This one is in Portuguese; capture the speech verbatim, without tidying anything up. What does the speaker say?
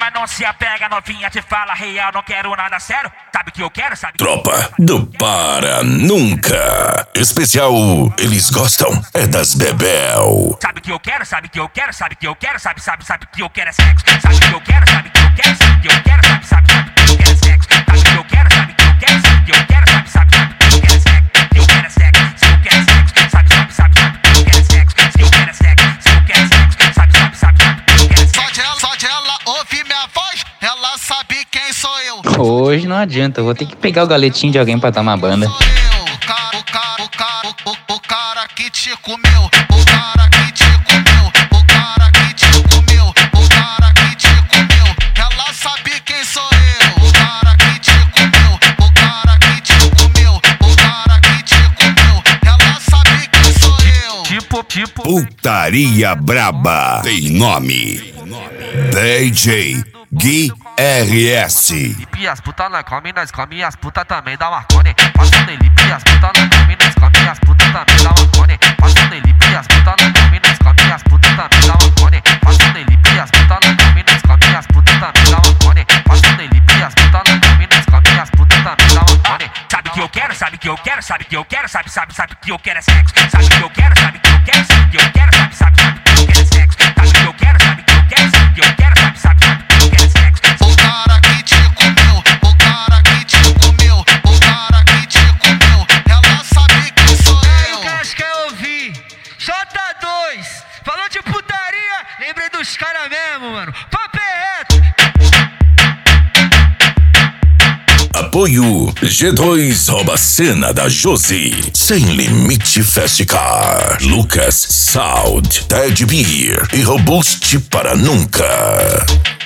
Novinha não se apega, novinha te fala real, não quero nada sério. Sabe que eu quero, sabe? Tropa do Para Nunca. Especial, eles gostam é das Bebel. Sabe que eu quero, sabe que eu quero, sabe que eu quero, sabe, sabe, sabe que eu quero é sexo. Sabe que eu quero, sabe que eu quero, sabe que eu quero, sabe, sabe, sabe que eu quero é sexo. Sabe que eu quero, sabe que eu quero, sabe que eu quero, sabe, sabe, sabe que eu quero é sexo. Que eu quero é sexo, se eu quero é sexo, sabe, sabe, sabe, sabe que eu quero é sexo. Se eu quero é sexo, se eu quero é sexo, sabe, sabe, sabe, sabe que eu quero é sexo. Só de ela, só de ela ouvir minha voz, ela sabe quem sou eu. Hoje não adianta, eu vou ter que pegar o galetinho de alguém pra dar uma banda. Sou eu, o cara, o cara, o cara, o, o, o cara que te comeu, o cara que te comeu, o cara que te comeu, o cara que te comeu. Ela sabe quem sou eu, o cara que te comeu, o cara que te comeu, o cara que te comeu. Ela sabe quem sou eu. Tipo, tipo. Putaria Braba tem nome. D J Gui R S. Lipe as puta nós come, nós come as puta também dá marcone. Passando em lipe as puta nós come, nós come as puta também dá marcone. Passando em lipe as puta nós come, nós come as puta também dá marcone. Passando em lipe as puta nós come, nós come as puta também dá marcone. Passando em lipe as puta nós come, nós come as puta também dá marcone. Sabe que eu quero, sabe que eu quero, sabe que eu quero, sabe, sabe, sabe que eu quero é sexo. Sabe que eu quero, sabe que eu quero, sabe que eu quero, sabe, sabe, sabe que eu quero é sexo. Sabe que eu quero, sabe que eu quero, sabe que eu quero, sabe, sabe, sabe que eu quero é sexo. O cara que te comeu, o cara que te comeu, o cara que te comeu. Ela sabe quem sou Aí eu. o Cash quer ouvir J dois, falou de putaria, lembrei dos caras mesmo, mano. Papo é reto. Apoio G dois rouba cena da Josi. Sem Limite Festicar. Lucas Sound, Ted Beer e Robuste para Nunca.